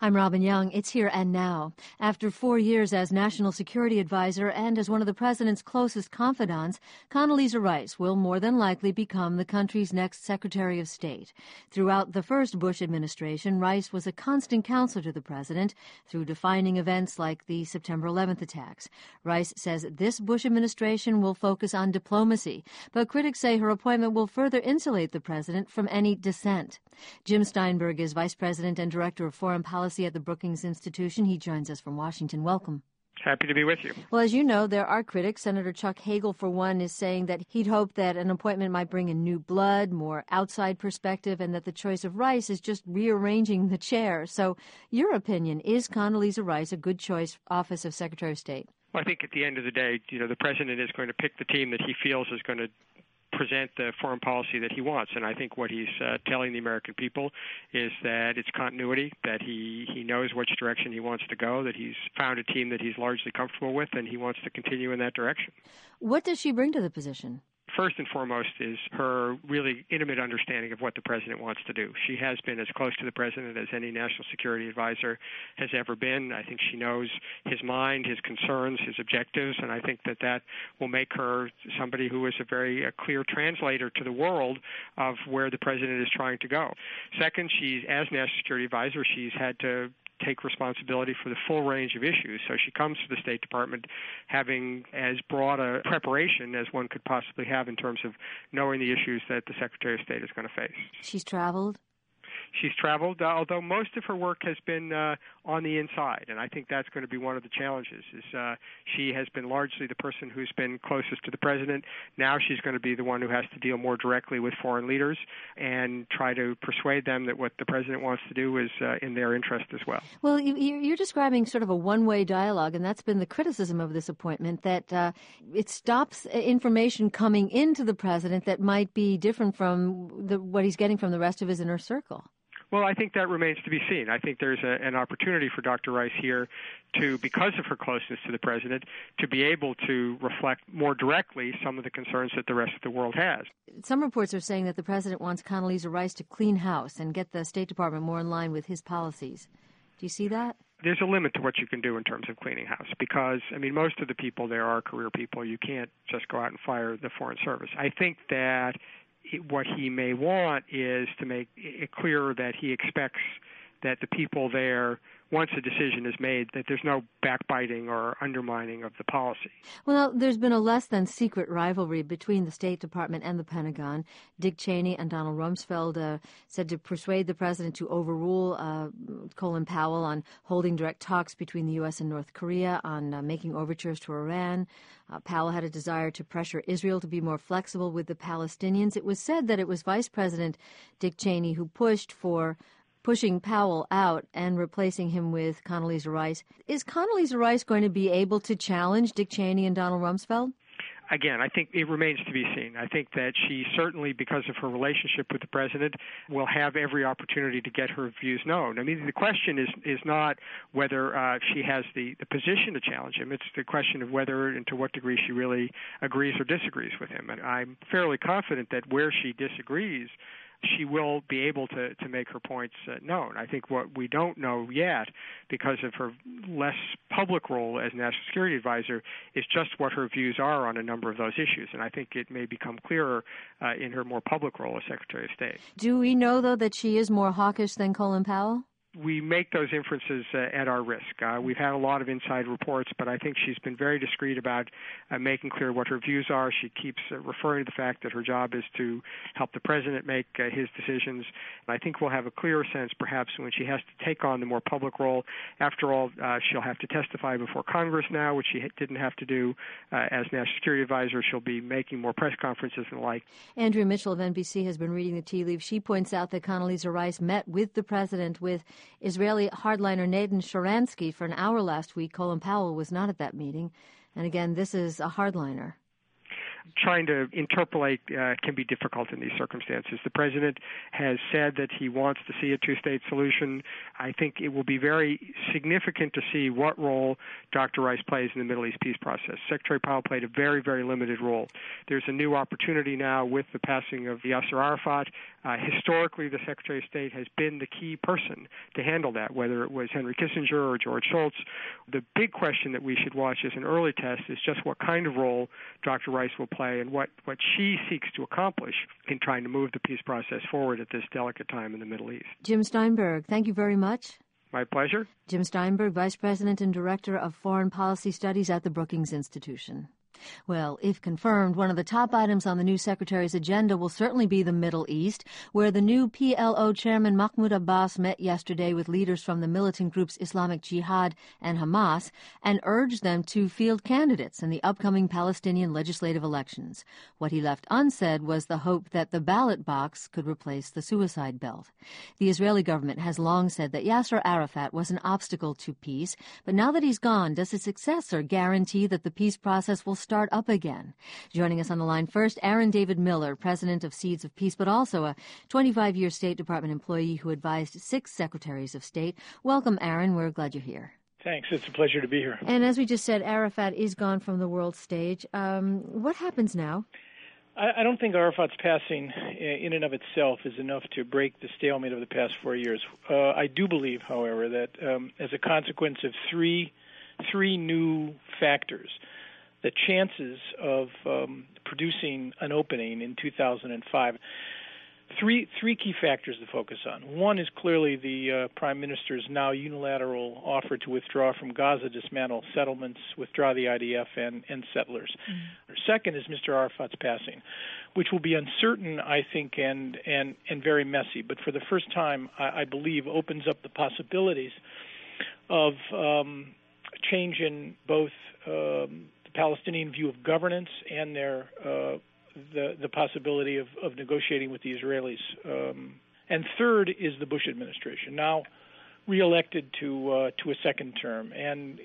I'm Robin Young. It's Here and Now. After 4 years as National Security Advisor and as one of the president's closest confidants, Condoleezza Rice will more than likely become the country's next Secretary of State. Throughout the first Bush administration, Rice was a constant counselor to the president through defining events like the September 11th attacks. Rice says this Bush administration will focus on diplomacy, but critics say her appointment will further insulate the president from any dissent. Jim Steinberg is Vice President and Director of Foreign Policy at the Brookings Institution. He joins us from Washington. Welcome. Happy to be with you. Well, as you know, there are critics. Senator Chuck Hagel, for one, is saying that he'd hoped that an appointment might bring in new blood, more outside perspective, and that the choice of Rice is just rearranging the chair. So your opinion, is Condoleezza Rice a good choice office of Secretary of State? Well, I think at the end of the day, the president is going to pick the team that he feels is going to present the foreign policy that he wants. And I think what he's telling the American people is that it's continuity, that he knows which direction he wants to go, that he's found a team that he's largely comfortable with, and he wants to continue in that direction. What does she bring to the position? First and foremost is her really intimate understanding of what the president wants to do. She has been as close to the president as any national security advisor has ever been. I think she knows his mind, his concerns, his objectives, and I think that will make her somebody who is a very clear translator to the world of where the president is trying to go. Second, as national security advisor, she's had to take responsibility for the full range of issues. So she comes to the State Department having as broad a preparation as one could possibly have in terms of knowing the issues that the Secretary of State is going to face. She's traveled? She's traveled, although most of her work has been on the inside, and I think that's going to be one of the challenges. She has been largely the person who's been closest to the president. Now she's going to be the one who has to deal more directly with foreign leaders and try to persuade them that what the president wants to do is in their interest as well. Well, you're describing sort of a one-way dialogue, and that's been the criticism of this appointment, that it stops information coming into the president that might be different from what he's getting from the rest of his inner circle. Well, I think that remains to be seen. I think there's an opportunity for Dr. Rice here to, because of her closeness to the president, to be able to reflect more directly some of the concerns that the rest of the world has. Some reports are saying that the president wants Condoleezza Rice to clean house and get the State Department more in line with his policies. Do you see that? There's a limit to what you can do in terms of cleaning house because, most of the people there are career people. You can't just go out and fire the Foreign Service. I think that what he may want is to make it clear that he expects that the people there, once a decision is made, that there's no backbiting or undermining of the policy. Well, there's been a less than secret rivalry between the State Department and the Pentagon. Dick Cheney and Donald Rumsfeld said to persuade the president to overrule Colin Powell on holding direct talks between the U.S. and North Korea, on making overtures to Iran. Powell had a desire to pressure Israel to be more flexible with the Palestinians. It was said that it was Vice President Dick Cheney who pushing Powell out and replacing him with Condoleezza Rice. Is Condoleezza Rice going to be able to challenge Dick Cheney and Donald Rumsfeld? Again, I think it remains to be seen. I think that she certainly, because of her relationship with the president, will have every opportunity to get her views known. The question is not whether she has the position to challenge him. It's the question of whether and to what degree she really agrees or disagrees with him. And I'm fairly confident that where she disagrees, she will be able to make her points known. I think what we don't know yet, because of her less public role as National Security Advisor, is just what her views are on a number of those issues. And I think it may become clearer in her more public role as Secretary of State. Do we know, though, that she is more hawkish than Colin Powell? We make those inferences at our risk. We've had a lot of inside reports, but I think she's been very discreet about making clear what her views are. She keeps referring to the fact that her job is to help the president make his decisions. And I think we'll have a clearer sense perhaps when she has to take on the more public role. After all, she'll have to testify before Congress now, which she didn't have to do as National Security Advisor. She'll be making more press conferences and the like. Andrea Mitchell of NBC has been reading the tea leaves. She points out that Condoleezza Rice met with the president with Israeli hardliner Natan Sharansky for an hour last week. Colin Powell was not at that meeting. And again, this is a hardliner. trying to interpolate can be difficult in these circumstances. The president has said that he wants to see a two-state solution. I think it will be very significant to see what role Dr. Rice plays in the Middle East peace process. Secretary Powell played a very, very limited role. There's a new opportunity now with the passing of Yasser Arafat. Historically, the Secretary of State has been the key person to handle that, whether it was Henry Kissinger or George Shultz. The big question that we should watch as an early test is just what kind of role Dr. Rice will play and what she seeks to accomplish in trying to move the peace process forward at this delicate time in the Middle East. Jim Steinberg, thank you very much. My pleasure. Jim Steinberg, Vice President and Director of Foreign Policy Studies at the Brookings Institution. Well, if confirmed, one of the top items on the new secretary's agenda will certainly be the Middle East, where the new PLO chairman Mahmoud Abbas met yesterday with leaders from the militant groups Islamic Jihad and Hamas and urged them to field candidates in the upcoming Palestinian legislative elections. What he left unsaid was the hope that the ballot box could replace the suicide belt. The Israeli government has long said that Yasser Arafat was an obstacle to peace, but now that he's gone, does his successor guarantee that the peace process will start up again? Joining us on the line first, Aaron David Miller, president of Seeds of Peace, but also a 25-year State Department employee who advised 6 secretaries of state. Welcome, Aaron. We're glad you're here. Thanks. It's a pleasure to be here. And as we just said, Arafat is gone from the world stage. What happens now? I don't think Arafat's passing in and of itself is enough to break the stalemate of the past 4 years. I do believe, however, that as a consequence of three new factors, the chances of producing an opening in 2005, three key factors to focus on. One is clearly the Prime Minister's now unilateral offer to withdraw from Gaza, dismantle settlements, withdraw the IDF and settlers. Mm-hmm. Second is Mr. Arafat's passing, which will be uncertain, I think, and very messy, but for the first time, I believe, opens up the possibilities of change in both Palestinian view of governance and their the possibility of negotiating with the Israelis. And third is the Bush administration, now reelected to a second term, and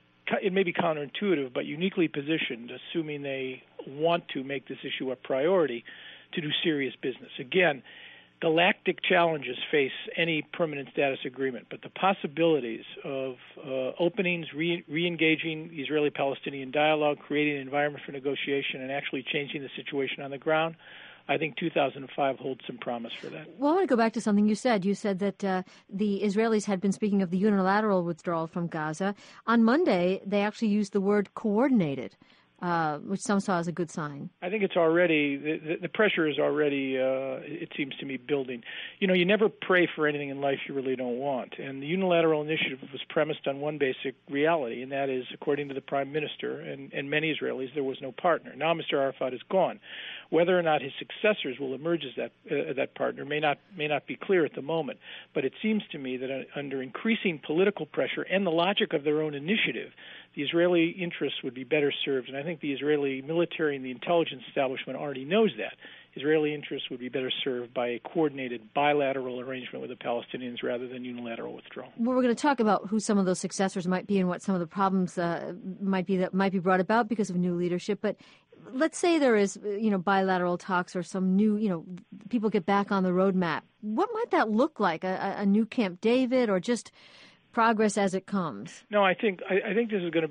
it may be counterintuitive, but uniquely positioned, assuming they want to make this issue a priority, to do serious business. Again, galactic challenges face any permanent status agreement, but the possibilities of openings, re-engaging the Israeli-Palestinian dialogue, creating an environment for negotiation, and actually changing the situation on the ground, I think 2005 holds some promise for that. Well, I want to go back to something you said. You said that the Israelis had been speaking of the unilateral withdrawal from Gaza. On Monday, they actually used the word coordinated, which some saw as a good sign. I think it's already, the pressure is already, it seems to me, building. You know, you never pray for anything in life you really don't want. And the unilateral initiative was premised on one basic reality, and that is, according to the Prime Minister and many Israelis, there was no partner. Now Mr. Arafat is gone. Whether or not his successors will emerge as that partner may not be clear at the moment. But it seems to me that under increasing political pressure and the logic of their own initiative, the Israeli interests would be better served. And I think the Israeli military and the intelligence establishment already knows that. Israeli interests would be better served by a coordinated bilateral arrangement with the Palestinians rather than unilateral withdrawal. Well, we're going to talk about who some of those successors might be and what some of the problems might be brought about because of new leadership. But let's say there is, bilateral talks or some new, people get back on the roadmap. What might that look like? A new Camp David or just progress as it comes? No, I think this is going to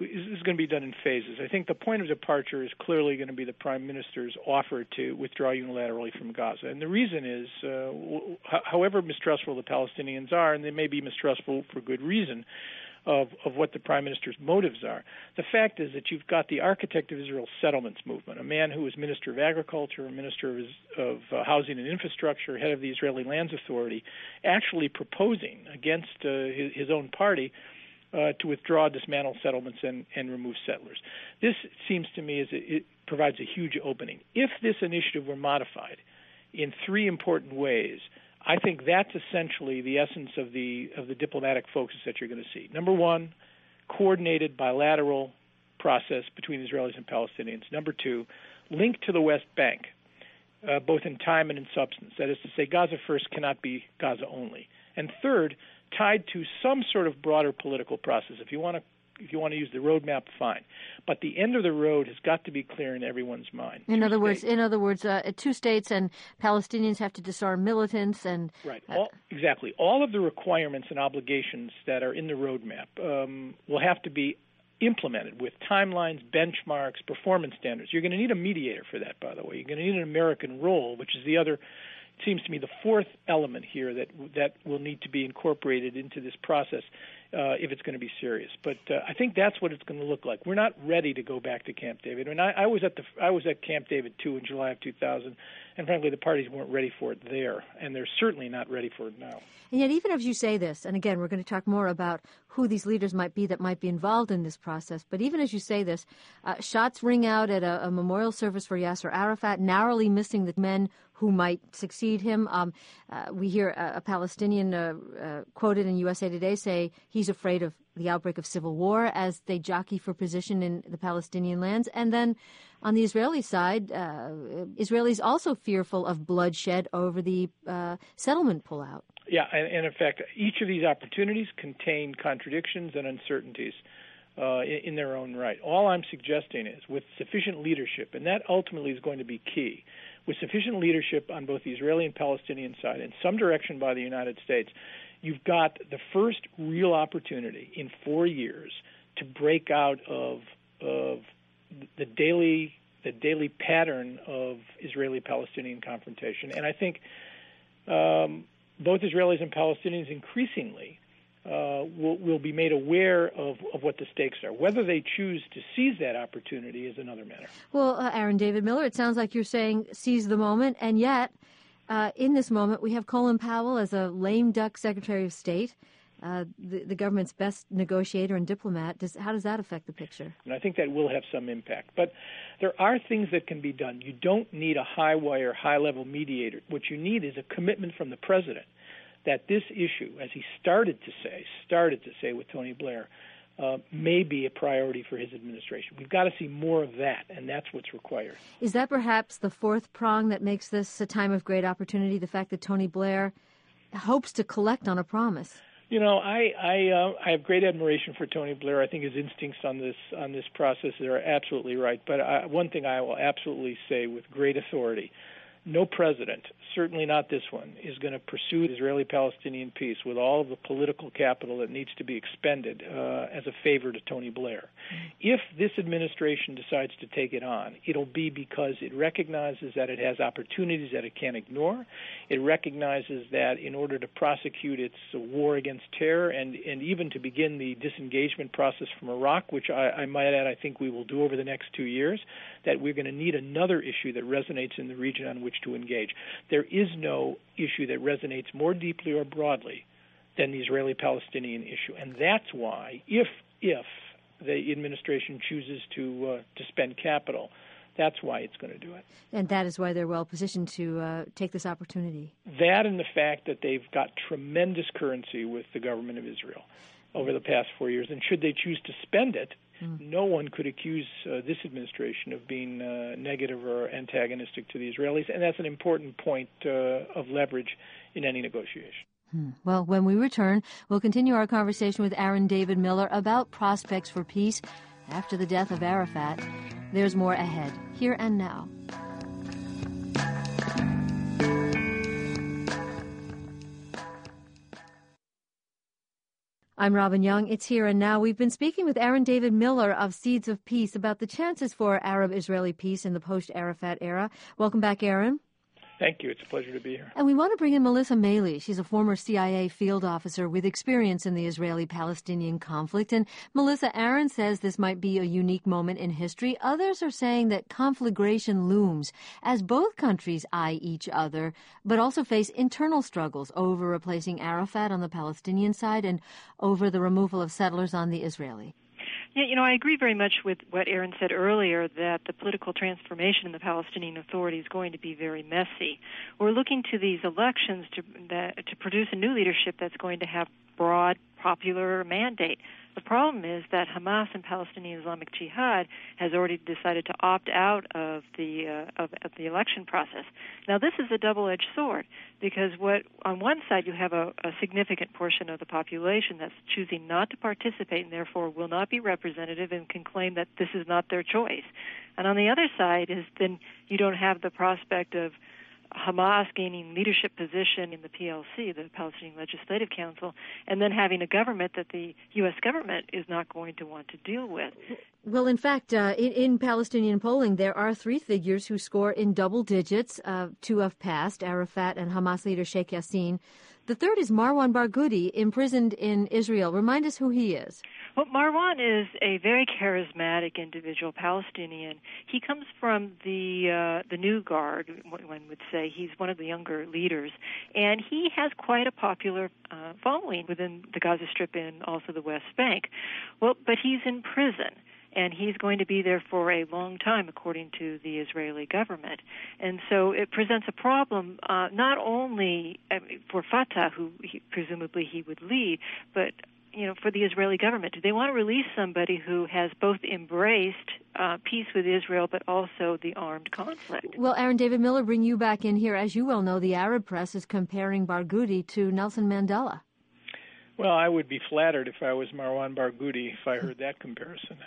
be done in phases. I think the point of departure is clearly going to be the Prime Minister's offer to withdraw unilaterally from Gaza, and the reason is, however mistrustful the Palestinians are, and they may be mistrustful for good reason, of what the Prime Minister's motives are. The fact is that you've got the architect of Israel's settlements movement, a man who was Minister of Agriculture, Minister of Housing and Infrastructure, head of the Israeli Lands Authority, actually proposing against his own party to withdraw, dismantle settlements, and remove settlers. This seems to me it provides a huge opening. If this initiative were modified in 3 important ways, I think that's essentially the essence of the diplomatic focus that you're going to see. Number 1, coordinated bilateral process between Israelis and Palestinians. Number 2, linked to the West Bank, both in time and in substance. That is to say, Gaza first cannot be Gaza only. And third, tied to some sort of broader political process. If you want to to use the roadmap, fine. But the end of the road has got to be clear in everyone's mind. In other words, 2 states and Palestinians have to disarm militants and right. Exactly. All of the requirements and obligations that are in the roadmap will have to be implemented with timelines, benchmarks, performance standards. You're going to need a mediator for that, by the way. You're going to need an American role, which is the other. It seems to me the fourth element here that will need to be incorporated into this process if it's going to be serious. But I think that's what it's going to look like. We're not ready to go back to Camp David. And I was at Camp David too in July of 2000, and frankly the parties weren't ready for it there, and they're certainly not ready for it now. And yet, even as you say this, and again, we're going to talk more about who these leaders might be that might be involved in this process, but even as you say this, shots ring out at a memorial service for Yasser Arafat, narrowly missing the men who might succeed him. We hear a Palestinian quoted in USA Today say he's afraid of the outbreak of civil war as they jockey for position in the Palestinian lands. And then on the Israeli side, Israelis also fearful of bloodshed over the settlement pullout. Yeah, and in fact, each of these opportunities contain contradictions and uncertainties in their own right. All I'm suggesting is with sufficient leadership, and that ultimately is going to be key, with sufficient leadership on both the Israeli and Palestinian side and some direction by the United States, you've got the first real opportunity in 4 years to break out of the daily pattern of Israeli-Palestinian confrontation. And I think both Israelis and Palestinians increasingly will be made aware of what the stakes are. Whether they choose to seize that opportunity is another matter. Well, Aaron David Miller, it sounds like you're saying seize the moment, and yet in this moment we have Colin Powell as a lame duck Secretary of State, the government's best negotiator and diplomat. How does that affect the picture? And I think that will have some impact. But there are things that can be done. You don't need a high-wire, high-level mediator. What you need is a commitment from the president that this issue, as he started to say with Tony Blair, may be a priority for his administration. We've got to see more of that, and that's what's required. Is that perhaps the fourth prong that makes this a time of great opportunity, the fact that Tony Blair hopes to collect on a promise? You know, I have great admiration for Tony Blair. I think his instincts on this process are absolutely right. But one thing I will absolutely say with great authority: no president, certainly not this one, is going to pursue Israeli-Palestinian peace with all of the political capital that needs to be expended as a favor to Tony Blair. If this administration decides to take it on, it'll be because it recognizes that it has opportunities that it can't ignore. It recognizes that in order to prosecute its war against terror and even to begin the disengagement process from Iraq, which I might add I think we will do over the next 2 years, that we're going to need another issue that resonates in the region on which to engage. There is no issue that resonates more deeply or broadly than the Israeli-Palestinian issue, and that's why, if the administration chooses to spend capital, that's why it's going to do it. And that is why they're well positioned to take this opportunity. That and the fact that they've got tremendous currency with the government of Israel over the past 4 years, and should they choose to spend it, no one could accuse this administration of being negative or antagonistic to the Israelis, and that's an important point of leverage in any negotiation. Well, when we return, we'll continue our conversation with Aaron David Miller about prospects for peace after the death of Arafat. There's more ahead, here and now. I'm Robin Young. It's Here and Now. We've been speaking with Aaron David Miller of Seeds of Peace about the chances for Arab-Israeli peace in the post-Arafat era. Welcome back, Aaron. Thank you. It's a pleasure to be here. And we want to bring in Melissa Maley. She's a former CIA field officer with experience in the Israeli-Palestinian conflict. And Melissa, Aaron says this might be a unique moment in history. Others are saying that conflagration looms as both countries eye each other, but also face internal struggles over replacing Arafat on the Palestinian side and over the removal of settlers on the Israeli. Yeah, I agree very much with what Aaron said earlier, that the political transformation in the Palestinian Authority is going to be very messy. We're looking to these elections to produce a new leadership that's going to have broad popular mandate The problem is that Hamas and Palestinian Islamic Jihad has already decided to opt out of the election process. Now, this is a double-edged sword because on one side you have a significant portion of the population that's choosing not to participate and therefore will not be representative and can claim that this is not their choice. And on the other side is then you don't have the prospect of Hamas gaining leadership position in the PLC, the Palestinian Legislative Council, and then having a government that the U.S. government is not going to want to deal with. Well, in fact, in Palestinian polling, there are three figures who score in double digits. Two have passed, Arafat and Hamas leader Sheikh Yassin. The third is Marwan Barghouti, imprisoned in Israel. Remind us who he is. Well, Marwan is a very charismatic individual, Palestinian. He comes from the New Guard, one would say. He's one of the younger leaders, and he has quite a popular following within the Gaza Strip and also the West Bank. Well, but he's in prison. And he's going to be there for a long time, according to the Israeli government. And so it presents a problem not only for Fatah, who presumably he would lead, but for the Israeli government. Do they want to release somebody who has both embraced peace with Israel but also the armed conflict? Well, Aaron David Miller, bring you back in here. As you well know, the Arab press is comparing Barghouti to Nelson Mandela. Well, I would be flattered if I was Marwan Barghouti if I heard that comparison.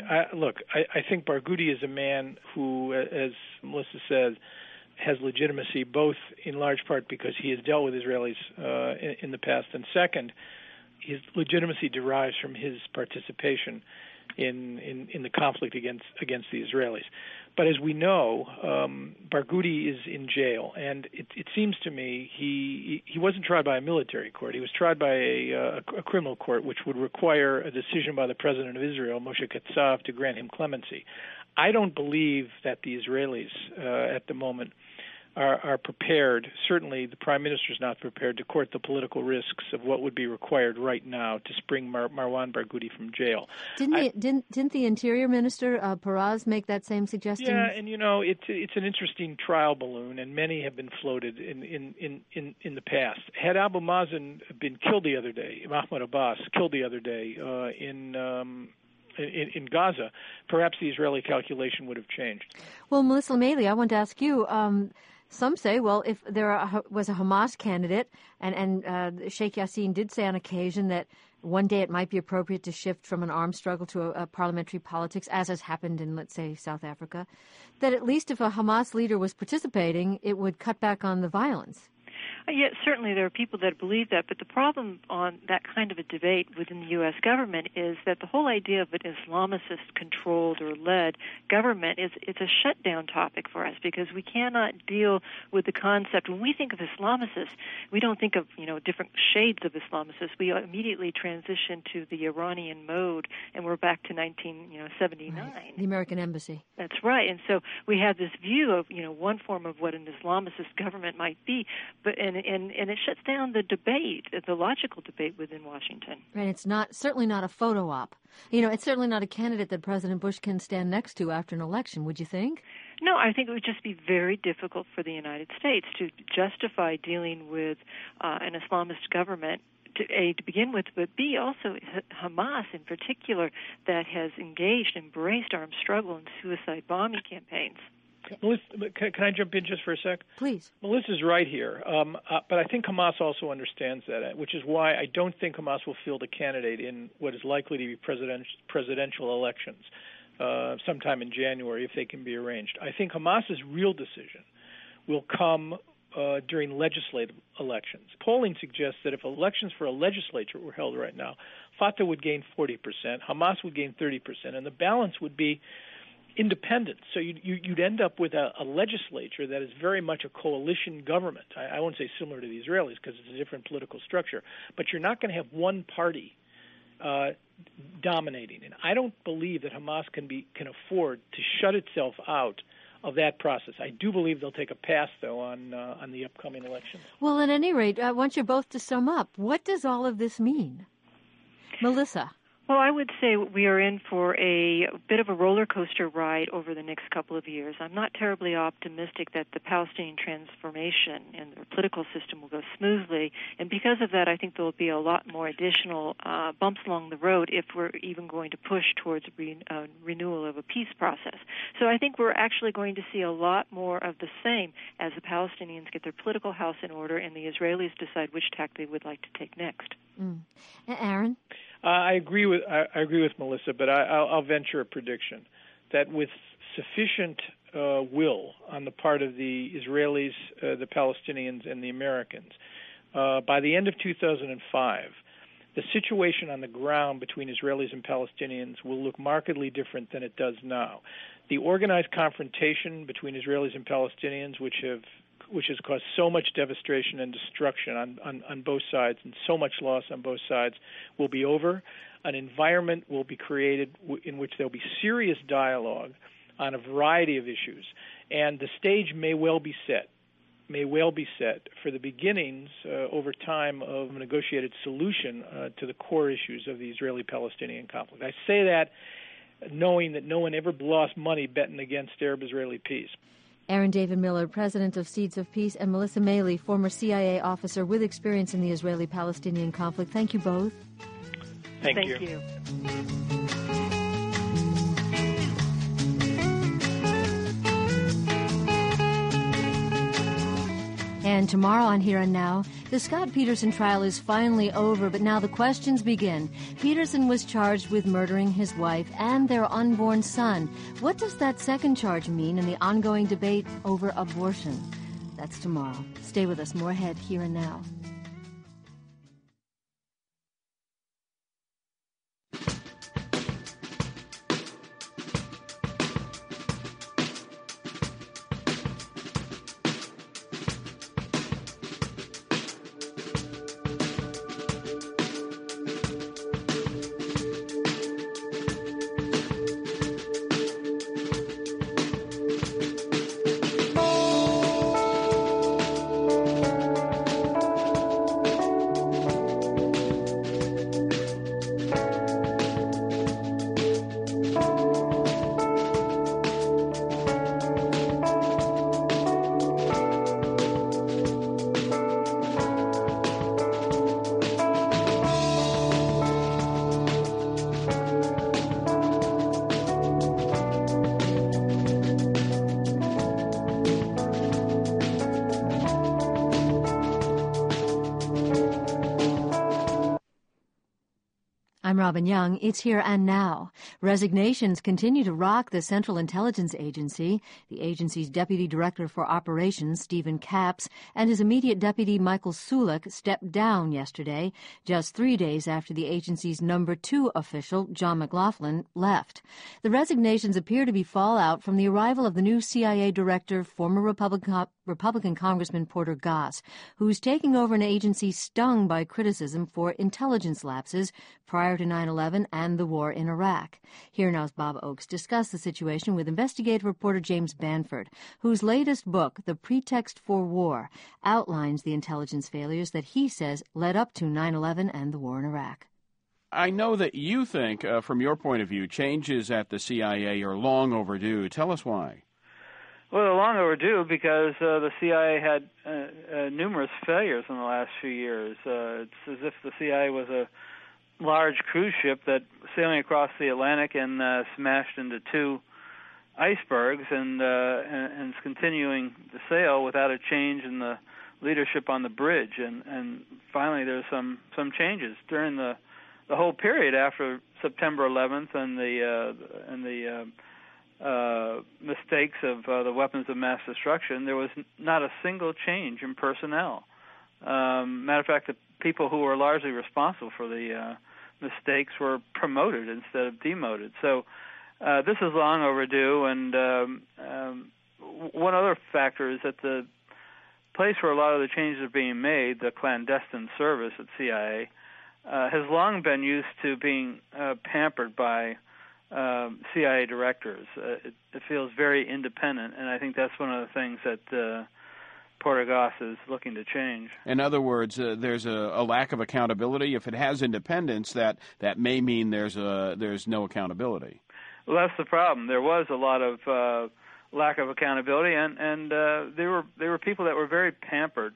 I think Barghouti is a man who, as Melissa says, has legitimacy, both in large part because he has dealt with Israelis in the past, and second, his legitimacy derives from his participation in the conflict against the Israelis. But as we know, Barghouti is in jail, and it seems to me he wasn't tried by a military court. He was tried by a criminal court, which would require a decision by the president of Israel, Moshe Katsav, to grant him clemency. I don't believe that the Israelis at the moment are prepared. Certainly, the prime minister is not prepared to court the political risks of what would be required right now to spring Marwan Barghouti from jail. Didn't the Interior Minister Peraz make that same suggestion? Yeah, and it's an interesting trial balloon, and many have been floated in the past. Had Abu Mazen been killed the other day, Mahmoud Abbas killed the other day in Gaza, perhaps the Israeli calculation would have changed. Well, Melissa Maley, I want to ask you. Some say, well, if there was a Hamas candidate, and Sheikh Yassin did say on occasion that one day it might be appropriate to shift from an armed struggle to a parliamentary politics, as has happened in, let's say, South Africa, that at least if a Hamas leader was participating, it would cut back on the violence. Yes, certainly there are people that believe that, but the problem on that kind of a debate within the U.S. government is that the whole idea of an Islamicist-controlled or led government it's a shutdown topic for us because we cannot deal with the concept. When we think of Islamicists, we don't think of different shades of Islamicists. We immediately transition to the Iranian mode, and we're back to 1979. Right. The American Embassy. That's right, and so we have this view of one form of what an Islamicist government might be, but and it shuts down the debate, the logical debate within Washington. Right, it's certainly not a photo op. It's certainly not a candidate that President Bush can stand next to after an election, would you think? No, I think it would just be very difficult for the United States to justify dealing with an Islamist government, to begin with, but B, also Hamas in particular, that has embraced armed struggle and suicide bombing campaigns. Melissa, can I jump in just for a sec? Please. Melissa's right here, but I think Hamas also understands that, which is why I don't think Hamas will field a candidate in what is likely to be presidential elections sometime in January if they can be arranged. I think Hamas's real decision will come during legislative elections. Polling suggests that if elections for a legislature were held right now, Fatah would gain 40%, Hamas would gain 30%, and the balance would be independent. So you'd end up with a legislature that is very much a coalition government. I won't say similar to the Israelis because it's a different political structure, but you're not going to have one party dominating. And I don't believe that Hamas can afford to shut itself out of that process. I do believe they'll take a pass, though, on the upcoming elections. Well, at any rate, I want you both to sum up. What does all of this mean? Melissa? Well, I would say we are in for a bit of a roller coaster ride over the next couple of years. I'm not terribly optimistic that the Palestinian transformation and the political system will go smoothly, and because of that, I think there will be a lot more additional bumps along the road if we're even going to push towards renewal of a peace process. So I think we're actually going to see a lot more of the same as the Palestinians get their political house in order and the Israelis decide which tack they would like to take next. Aaron? I agree with Melissa, but I'll venture a prediction that with sufficient will on the part of the Israelis, the Palestinians, and the Americans, by the end of 2005, the situation on the ground between Israelis and Palestinians will look markedly different than it does now. The organized confrontation between Israelis and Palestinians, which has caused so much devastation and destruction on both sides and so much loss on both sides, will be over. An environment will be created in which there will be serious dialogue on a variety of issues, and the stage may well be set for the beginnings over time of a negotiated solution to the core issues of the Israeli-Palestinian conflict. I say that knowing that no one ever lost money betting against Arab-Israeli peace. Aaron David Miller, president of Seeds of Peace, and Melissa Maley, former CIA officer with experience in the Israeli-Palestinian conflict. Thank you both. Thank you. And tomorrow on Here and Now, the Scott Peterson trial is finally over, but now the questions begin. Peterson was charged with murdering his wife and their unborn son. What does that second charge mean in the ongoing debate over abortion? That's tomorrow. Stay with us. More ahead, Here and Now. I'm Robin Young. It's Here and Now. Resignations continue to rock the Central Intelligence Agency. The agency's Deputy Director for Operations, Stephen Capps, and his immediate deputy, Michael Sulik, stepped down yesterday, just 3 days after the agency's number 2 official, John McLaughlin, left. The resignations appear to be fallout from the arrival of the new CIA director, former Republican Congressman Porter Goss, who's taking over an agency stung by criticism for intelligence lapses prior to 9/11 and the war in Iraq. Here Now's Bob Oakes discussed the situation with investigative reporter James Banford, whose latest book, The Pretext for War, outlines the intelligence failures that he says led up to 9/11 and the war in Iraq. I know that you think, from your point of view, changes at the CIA are long overdue. Tell us why. Well, they're long overdue because the CIA had numerous failures in the last few years. It's as if the CIA was a large cruise ship that sailing across the Atlantic and smashed into 2 icebergs and is continuing to sail without a change in the leadership on the bridge. And finally, there's some changes during the whole period after September 11th and the mistakes of the weapons of mass destruction. There was not a single change in personnel. Matter of fact, the people who were largely responsible for the mistakes were promoted instead of demoted. So this is long overdue. And one other factor is that the place where a lot of the changes are being made, the clandestine service at CIA, has long been used to being pampered by CIA directors. It feels very independent, and I think that's one of the things that Portergoss is looking to change. In other words, there's a lack of accountability. If it has independence, that may mean there's no accountability. Well, that's the problem. There was a lot of lack of accountability, and there were people that were very pampered.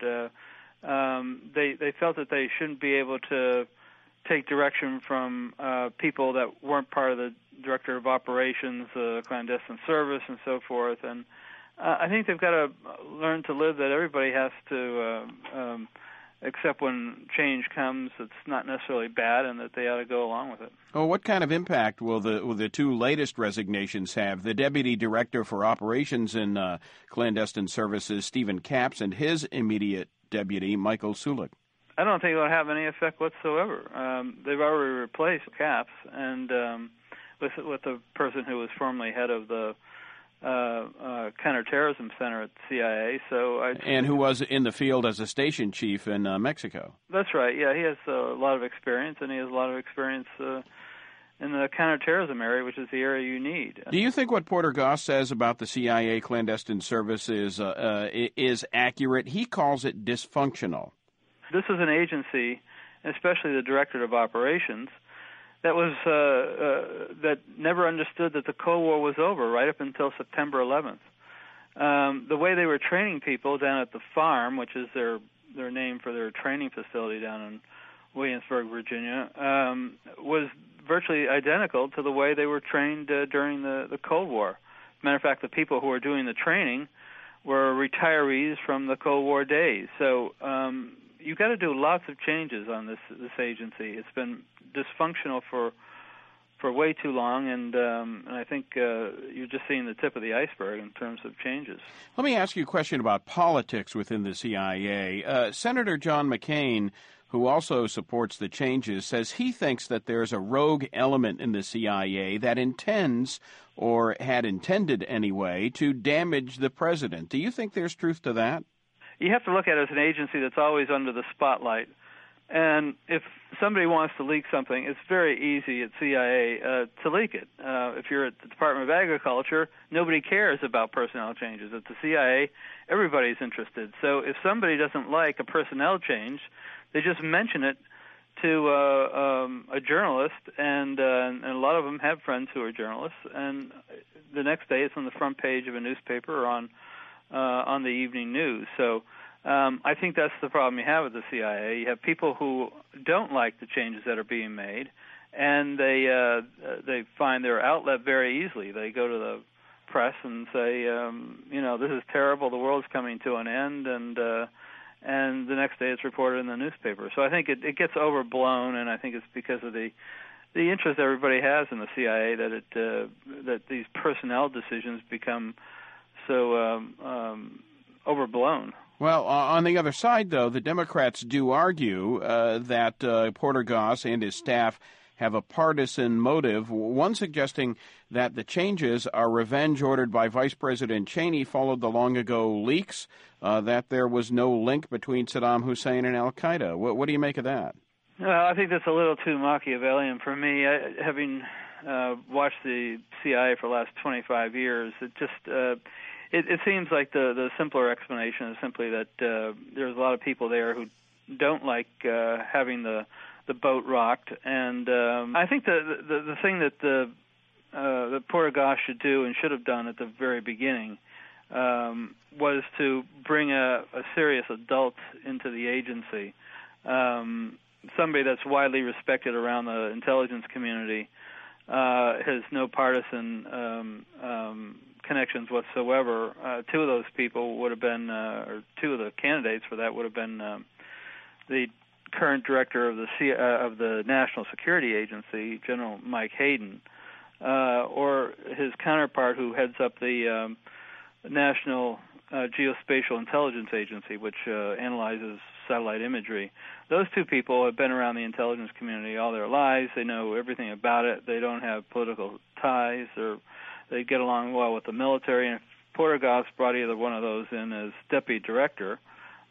They felt that they shouldn't be able to take direction from people that weren't part of the director of operations, clandestine service, and so forth. And I think they've got to learn to live that everybody has to accept when change comes, it's not necessarily bad, and that they ought to go along with it. Well, what kind of impact will the two latest resignations have? The Deputy Director for Operations in Clandestine Services, Stephen Capps, and his immediate deputy, Michael Sulik. I don't think it will have any effect whatsoever. They've already replaced Capps and with the person who was formerly head of the Counterterrorism Center at the CIA. And who was in the field as a station chief in Mexico. That's right. Yeah, he has a lot of experience, and he has a lot of experience in the counterterrorism area, which is the area you need. Do you think what Portergoss says about the CIA clandestine service is accurate? He calls it dysfunctional. This is an agency, especially the Directorate of Operations, that was that never understood that the Cold War was over right up until September 11th. The way they were training people down at the farm, which is their name for their training facility down in Williamsburg, Virginia, was virtually identical to the way they were trained during the Cold War. As a matter of fact, the people who were doing the training were retirees from the Cold War days. So you've got to do lots of changes on this agency. It's been dysfunctional for way too long, and I think you're just seeing the tip of the iceberg in terms of changes. Let me ask you a question about politics within the CIA. Senator John McCain, who also supports the changes, says he thinks that there's a rogue element in the CIA that intends, or had intended anyway, to damage the president. Do you think there's truth to that? You have to look at it as an agency that's always under the spotlight. And if somebody wants to leak something, it's very easy at CIA to leak it. If you're at the Department of Agriculture, nobody cares about personnel changes. At the CIA, everybody's interested. So if somebody doesn't like a personnel change, they just mention it to a journalist, and a lot of them have friends who are journalists, and the next day it's on the front page of a newspaper or on the evening news. So I think that's the problem you have with the CIA. You have people who don't like the changes that are being made, and they find their outlet very easily. They go to the press and say, this is terrible, the world's coming to an end, and the next day it's reported in the newspaper. So I think it gets overblown, and I think it's because of the interest everybody has in the CIA that these personnel decisions become so overblown. Well, on the other side, though, the Democrats do argue that Portergoss and his staff have a partisan motive, one suggesting that the changes are revenge ordered by Vice President Cheney followed the long-ago leaks, that there was no link between Saddam Hussein and al-Qaeda. What do you make of that? Well, I think that's a little too Machiavellian for me. Having watched the CIA for the last 25 years, it just... It seems like the simpler explanation is simply that there's a lot of people there who don't like having the boat rocked, and I think the thing that the Portergoss should do and should have done at the very beginning was to bring a serious adult into the agency, somebody that's widely respected around the intelligence community, has no partisan connections whatsoever. Two of those people would have been, or two of the candidates for that would have been the current director of the National Security Agency, General Mike Hayden, or his counterpart who heads up the National Geospatial Intelligence Agency, which analyzes satellite imagery. Those two people have been around the intelligence community all their lives. They know everything about it. They don't have political ties, or they get along well with the military. And if Portergoss brought either one of those in as deputy director,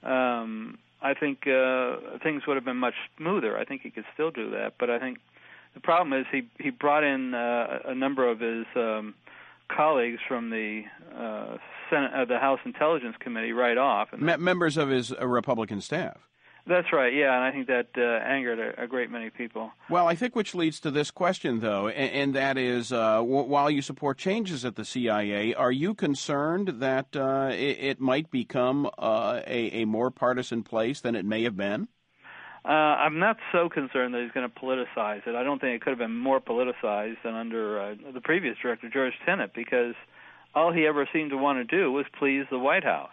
I think things would have been much smoother. I think he could still do that, but I think the problem is he brought in a number of his colleagues from the Senate, the House Intelligence Committee right off. And members of his Republican staff. That's right, yeah, and I think that angered a great many people. Well, I think which leads to this question, though, and that is, while you support changes at the CIA, are you concerned that it might become a more partisan place than it may have been? I'm not so concerned that he's going to politicize it. I don't think it could have been more politicized than under the previous director, George Tenet, because all he ever seemed to want to do was please the White House.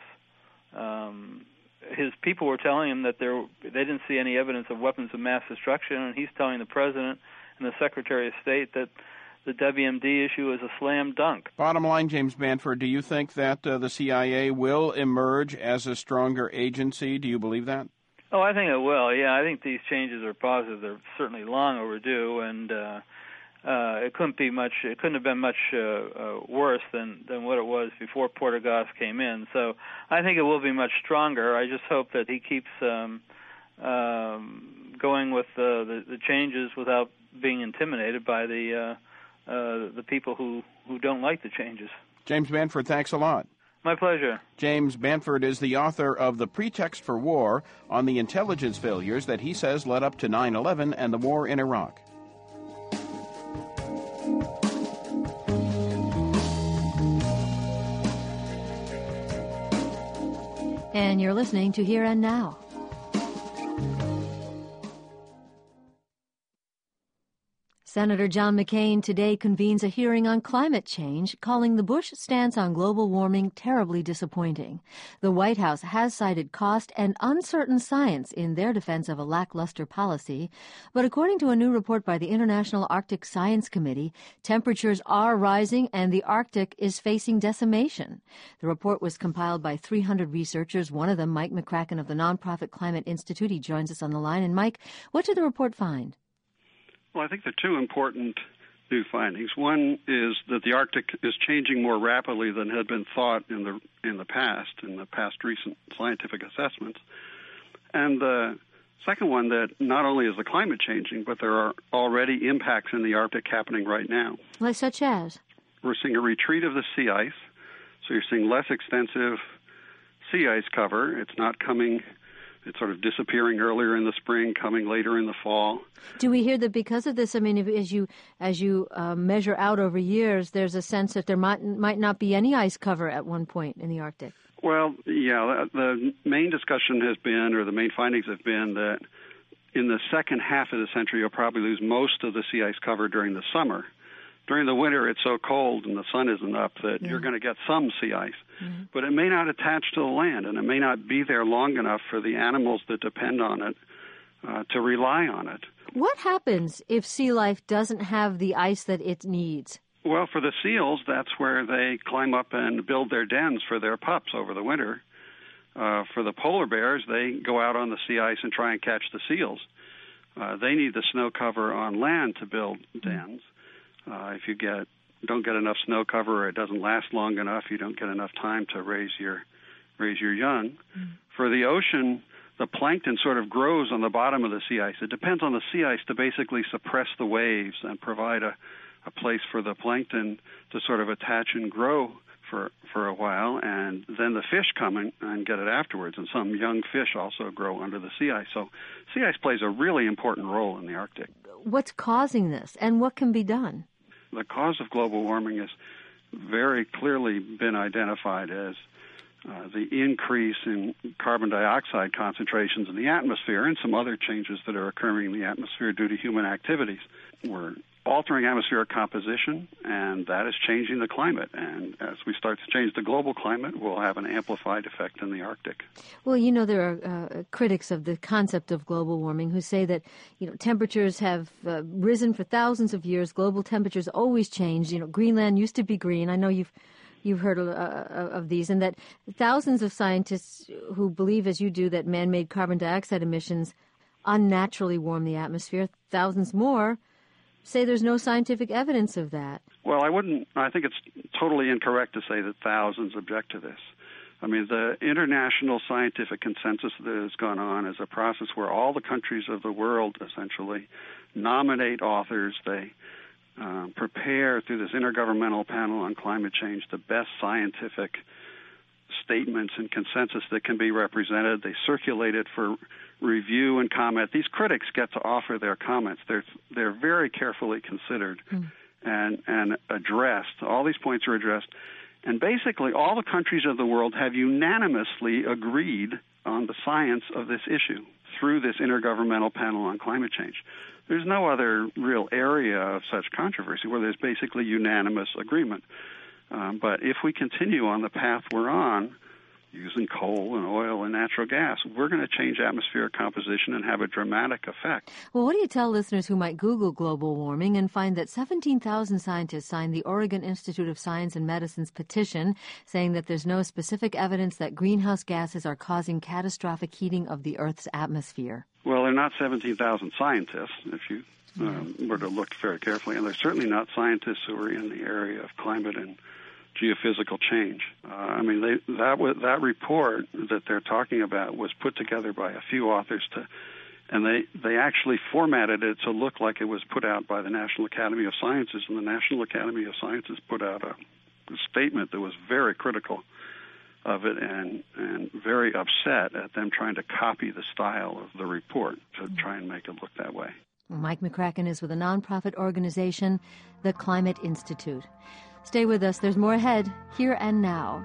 His people were telling him that they didn't see any evidence of weapons of mass destruction, and he's telling the President and the Secretary of State that the WMD issue is a slam dunk. Bottom line, James Bamford, do you think that the CIA will emerge as a stronger agency? Do you believe that? Oh, I think it will. Yeah, I think these changes are positive. They're certainly long overdue, and it couldn't have been much worse than what it was before Porter Goss came in. So I think it will be much stronger. I just hope that he keeps going with the changes without being intimidated by the people who don't like the changes. James Bamford, thanks a lot. My pleasure. James Bamford is the author of The Pretext for War, on the intelligence failures that he says led up to 9/11 and the war in Iraq. And you're listening to Here and Now. Senator John McCain today convenes a hearing on climate change, calling the Bush stance on global warming terribly disappointing. The White House has cited cost and uncertain science in their defense of a lackluster policy. But according to a new report by the International Arctic Science Committee, temperatures are rising and the Arctic is facing decimation. The report was compiled by 300 researchers, one of them Mike McCracken of the nonprofit Climate Institute. He joins us on the line. And Mike, what did the report find? Well, I think there are two important new findings. One is that the Arctic is changing more rapidly than had been thought in the past recent scientific assessments. And the second one, that not only is the climate changing, but there are already impacts in the Arctic happening right now. Like such as? We're seeing a retreat of the sea ice, so you're seeing less extensive sea ice cover. It's not coming. It's sort of disappearing earlier in the spring, coming later in the fall. Do we hear that because of this, I mean, as you measure out over years, there's a sense that there might not be any ice cover at one point in the Arctic? Well, yeah, the main discussion has been, or the main findings have been, that in the second half of the century, you'll probably lose most of the sea ice cover during the summer. During the winter, it's so cold and the sun isn't up that you're going to get some sea ice. Mm-hmm. But it may not attach to the land, and it may not be there long enough for the animals that depend on it to rely on it. What happens if sea life doesn't have the ice that it needs? Well, for the seals, that's where they climb up and build their dens for their pups over the winter. For the polar bears, they go out on the sea ice and try and catch the seals. They need the snow cover on land to build dens. If you don't get enough snow cover, or it doesn't last long enough, you don't get enough time to raise your young. Mm. For the ocean, the plankton sort of grows on the bottom of the sea ice. It depends on the sea ice to basically suppress the waves and provide a place for the plankton to sort of attach and grow for a while, and then the fish come and get it afterwards, and some young fish also grow under the sea ice. So sea ice plays a really important role in the Arctic. What's causing this, and what can be done? The cause of global warming has very clearly been identified as the increase in carbon dioxide concentrations in the atmosphere and some other changes that are occurring in the atmosphere due to human activities. We're altering atmospheric composition, and that is changing the climate. And as we start to change the global climate, we'll have an amplified effect in the Arctic. Well, you know, there are critics of the concept of global warming who say that, you know, temperatures have risen for thousands of years. Global temperatures always change. You know, Greenland used to be green. I know you've heard of these, and that thousands of scientists who believe, as you do, that man-made carbon dioxide emissions unnaturally warm the atmosphere. Thousands more say there's no scientific evidence of that. Well, I think it's totally incorrect to say that thousands object to this. I mean, the international scientific consensus that has gone on is a process where all the countries of the world essentially nominate authors. They prepare through this Intergovernmental Panel on Climate Change the best scientific statements and consensus that can be represented. They circulate it for review and comment. These critics get to offer their comments. They're very carefully considered and addressed. All these points are addressed. And basically all the countries of the world have unanimously agreed on the science of this issue through this Intergovernmental Panel on Climate Change. There's no other real area of such controversy where there's basically unanimous agreement. But if we continue on the path we're on, using coal and oil and natural gas, we're going to change atmospheric composition and have a dramatic effect. Well, what do you tell listeners who might Google global warming and find that 17,000 scientists signed the Oregon Institute of Science and Medicine's petition saying that there's no specific evidence that greenhouse gases are causing catastrophic heating of the Earth's atmosphere? Well, they're not 17,000 scientists, if you were to look very carefully, and they're certainly not scientists who are in the area of climate and geophysical change. That report that they're talking about was put together by a few authors and they actually formatted it to look like it was put out by the National Academy of Sciences, and the National Academy of Sciences put out a statement that was very critical of it and very upset at them trying to copy the style of the report to try and make it look that way. Mike McCracken is with a nonprofit organization, the Climate Institute. Stay with us. There's more ahead, here and now.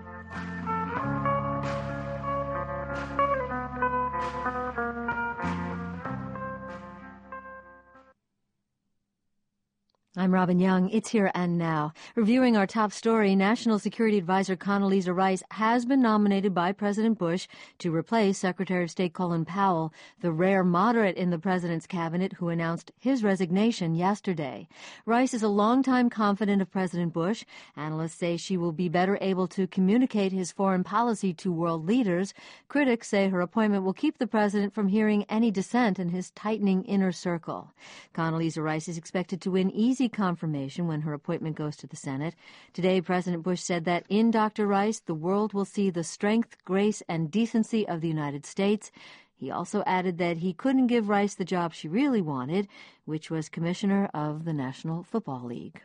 I'm Robin Young. It's Here and Now. Reviewing our top story, National Security Advisor Condoleezza Rice has been nominated by President Bush to replace Secretary of State Colin Powell, the rare moderate in the president's cabinet who announced his resignation yesterday. Rice is a longtime confidant of President Bush. Analysts say she will be better able to communicate his foreign policy to world leaders. Critics say her appointment will keep the president from hearing any dissent in his tightening inner circle. Condoleezza Rice is expected to win easy confirmation when her appointment goes to the Senate. Today, President Bush said that in Dr. Rice, the world will see the strength, grace, and decency of the United States. He also added that he couldn't give Rice the job she really wanted, which was commissioner of the National Football League.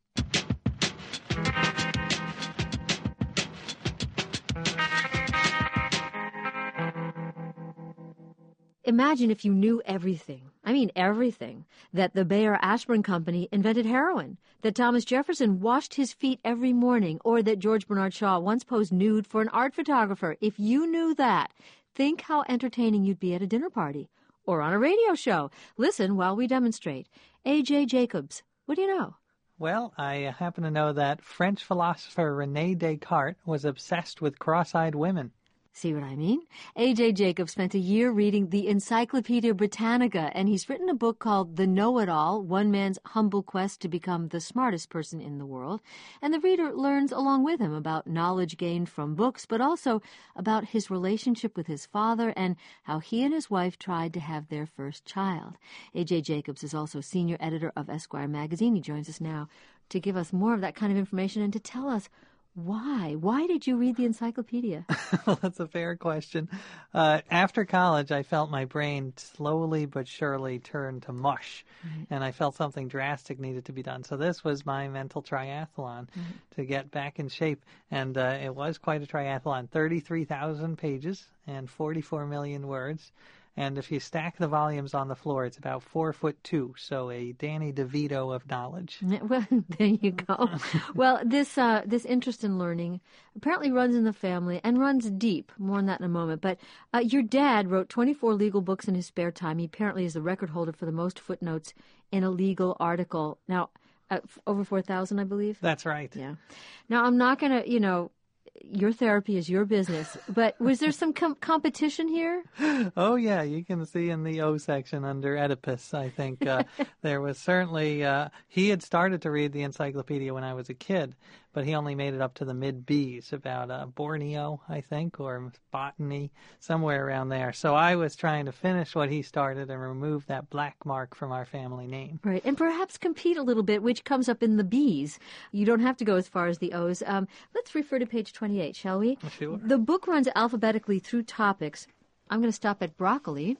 Imagine if you knew everything, everything, that the Bayer Aspirin Company invented heroin, that Thomas Jefferson washed his feet every morning, or that George Bernard Shaw once posed nude for an art photographer. If you knew that, think how entertaining you'd be at a dinner party or on a radio show. Listen while we demonstrate. A.J. Jacobs, what do you know? Well, I happen to know that French philosopher René Descartes was obsessed with cross-eyed women. See what I mean? A.J. Jacobs spent a year reading the Encyclopedia Britannica, and he's written a book called The Know-It-All, One Man's Humble Quest to Become the Smartest Person in the World. And the reader learns along with him about knowledge gained from books, but also about his relationship with his father and how he and his wife tried to have their first child. A.J. Jacobs is also senior editor of Esquire magazine. He joins us now to give us more of that kind of information and to tell us why? Why did you read the encyclopedia? Well, that's a fair question. After college, I felt my brain slowly but surely turn to mush, and I felt something drastic needed to be done. So this was my mental triathlon to get back in shape, and it was quite a triathlon. 33,000 pages and 44 million words. And if you stack the volumes on the floor, it's about 4'2", so a Danny DeVito of knowledge. Well, there you go. Well, this interest in learning apparently runs in the family and runs deep. More on that in a moment. But your dad wrote 24 legal books in his spare time. He apparently is the record holder for the most footnotes in a legal article. Now, over 4,000, I believe? That's right. Yeah. Now, I'm not going to, your therapy is your business, but was there some competition here? Oh, yeah. You can see in the O section under Oedipus, I think, there was certainly, he had started to read the encyclopedia when I was a kid, but he only made it up to the mid-Bs, about Borneo, I think, or botany, somewhere around there. So I was trying to finish what he started and remove that black mark from our family name. Right, and perhaps compete a little bit, which comes up in the Bs. You don't have to go as far as the Os. Let's refer to page 28, shall we? Sure. The book runs alphabetically through topics. I'm going to stop at broccoli.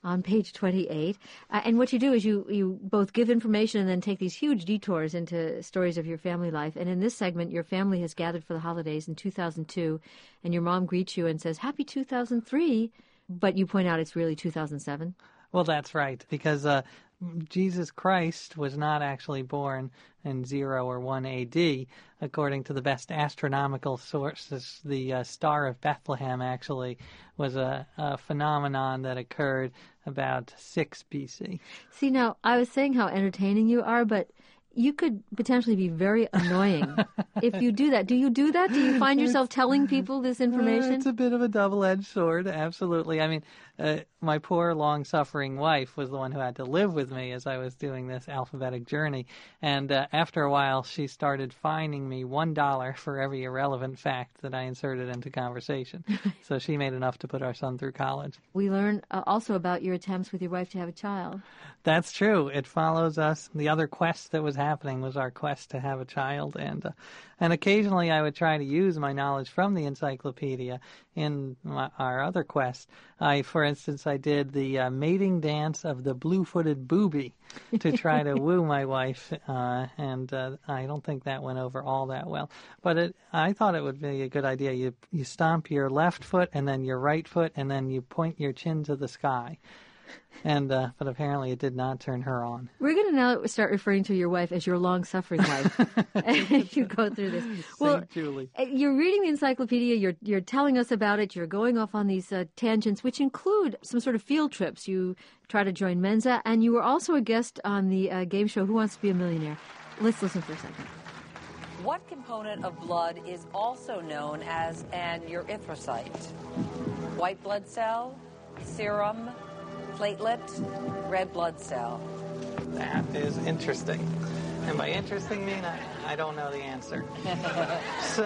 on page 28. And what you do is you both give information and then take these huge detours into stories of your family life. And in this segment, your family has gathered for the holidays in 2002, and your mom greets you and says, "Happy 2003," but you point out it's really 2007. Well, that's right, because Jesus Christ was not actually born in 0 or 1 AD. According to the best astronomical sources, the Star of Bethlehem actually was a phenomenon that occurred about 6 BC. See, now, I was saying how entertaining you are, but you could potentially be very annoying if you do that. Do you do that? Do you find yourself telling people this information? It's a bit of a double-edged sword, absolutely. I mean, my poor, long-suffering wife was the one who had to live with me as I was doing this alphabetic journey. And after a while, she started fining me $1 for every irrelevant fact that I inserted into conversation. So she made enough to put our son through college. We learned also about your attempts with your wife to have a child. That's true. It follows us. The other quest that was happening was our quest to have a child. And occasionally I would try to use my knowledge from the encyclopedia in our other quest. For instance, I did the mating dance of the blue-footed booby to try to woo my wife, and I don't think that went over all that well. But I thought it would be a good idea. You stomp your left foot and then your right foot, and then you point your chin to the sky. But apparently it did not turn her on. We're going to now start referring to your wife as your long-suffering wife as you go through this. Well, Julie, you're reading the encyclopedia, you're telling us about it, you're going off on these tangents, which include some sort of field trips. You try to join Mensa, and you were also a guest on the game show Who Wants to Be a Millionaire? Let's listen for a second. What component of blood is also known as an erythrocyte? White blood cell, serum, platelet, red blood cell. That is interesting. And by interesting, mean I don't know the answer. So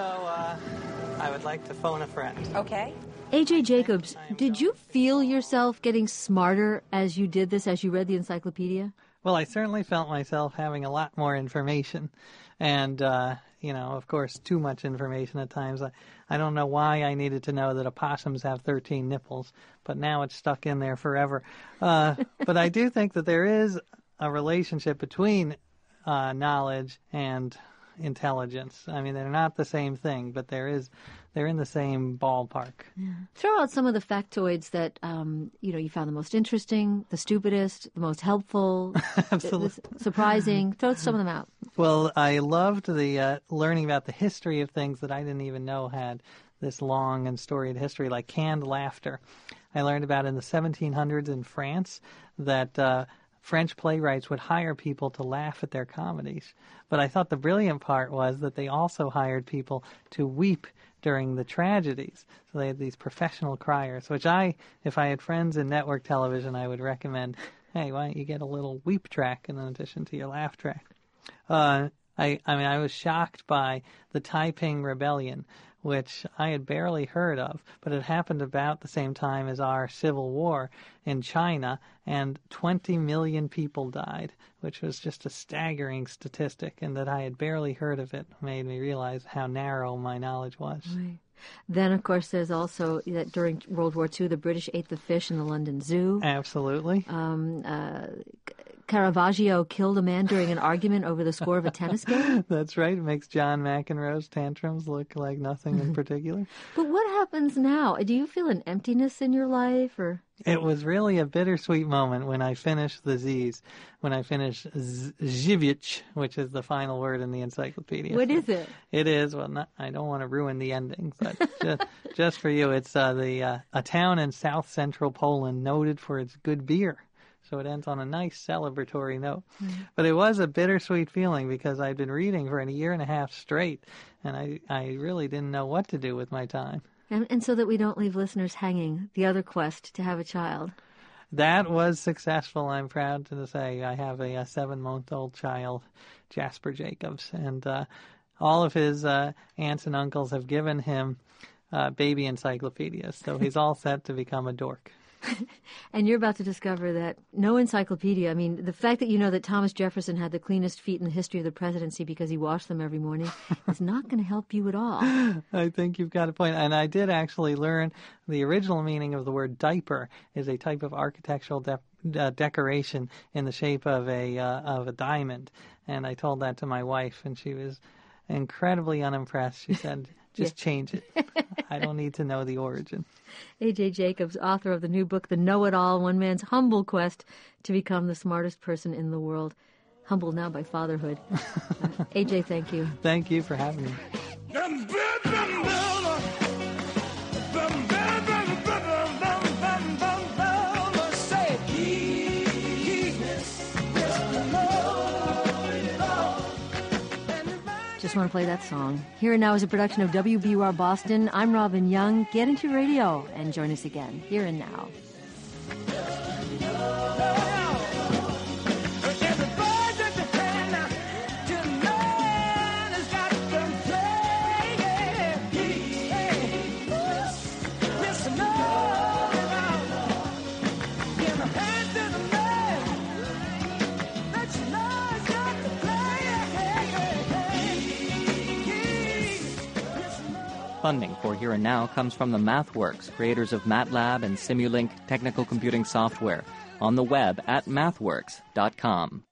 I would like to phone a friend. Okay. A.J. Jacobs, did you feel yourself getting smarter as you did this, as you read the encyclopedia? Well, I certainly felt myself having a lot more information. And, of course, too much information at times. I don't know why I needed to know that opossums have 13 nipples, but now it's stuck in there forever. But I do think that there is a relationship between knowledge and intelligence. I mean, they're not the same thing, but they're in the same ballpark. Yeah. Throw out some of the factoids that you found the most interesting, the stupidest, the most helpful, Absolutely. Surprising. Throw some of them out. Well, I loved the learning about the history of things that I didn't even know had this long and storied history, like canned laughter. I learned about in the 1700s in France that French playwrights would hire people to laugh at their comedies. But I thought the brilliant part was that they also hired people to weep during the tragedies. So they had these professional criers, which if I had friends in network television, I would recommend, hey, why don't you get a little weep track in addition to your laugh track? I was shocked by the Taiping Rebellion, which I had barely heard of, but it happened about the same time as our civil war in China, and 20 million people died, which was just a staggering statistic, and that I had barely heard of it made me realize how narrow my knowledge was. Right. Then, of course, there's also that during World War II, the British ate the fish in the London Zoo. Absolutely. Caravaggio killed a man during an argument over the score of a tennis game. That's right. It makes John McEnroe's tantrums look like nothing in particular. But what happens now? Do you feel an emptiness in your life, or? It was really a bittersweet moment when I finished the Z's, when I finished Zhivich, which is the final word in the encyclopedia. What is it? It is, I don't want to ruin the ending, but just for you, it's a town in south-central Poland noted for its good beer. So it ends on a nice celebratory note. Mm-hmm. But it was a bittersweet feeling because I'd been reading for a year and a half straight, and I really didn't know what to do with my time. And so that we don't leave listeners hanging, the other quest to have a child. That was successful, I'm proud to say. I have a 7-month-old child, Jasper Jacobs, and all of his aunts and uncles have given him baby encyclopedias, so he's all set to become a dork. And you're about to discover that no encyclopedia, I mean, the fact that you know that Thomas Jefferson had the cleanest feet in the history of the presidency because he washed them every morning is not going to help you at all. I think you've got a point. And I did actually learn the original meaning of the word diaper is a type of architectural decoration in the shape of a diamond. And I told that to my wife, and she was incredibly unimpressed. She said, just change it. I don't need to know the origin. A.J. Jacobs, author of the new book, The Know-It-All, One Man's Humble Quest to Become the Smartest Person in the World. Humbled now by fatherhood. A.J., thank you. Thank you for having me. Just want to play that song. Here and Now is a production of WBUR Boston. I'm Robin Young. Get into radio and join us again. Here and Now. Funding for Here and Now comes from the MathWorks, creators of MATLAB and Simulink technical computing software, on the web at mathworks.com.